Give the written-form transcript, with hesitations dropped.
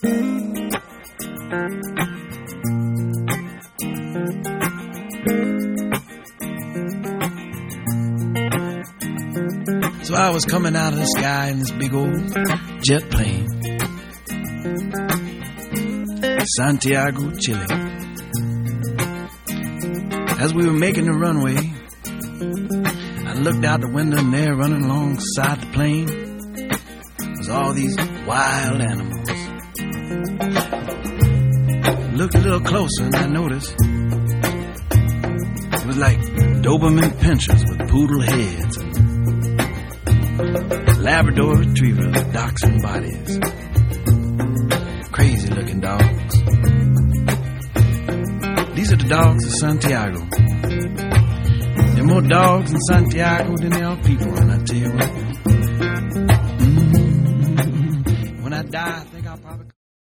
So I was coming out of the sky in this big old jet plane, Santiago, Chile. As we were making the runway, I looked out the window, and there running alongside the plane was all these wild animals. Looked a little closer and I noticed it was like Doberman pinschers with poodle heads, Labrador retrievers with dachshund bodies. Crazy looking dogs. These are the dogs of Santiago. There are more dogs in Santiago than there are people, and I tell you what, when I die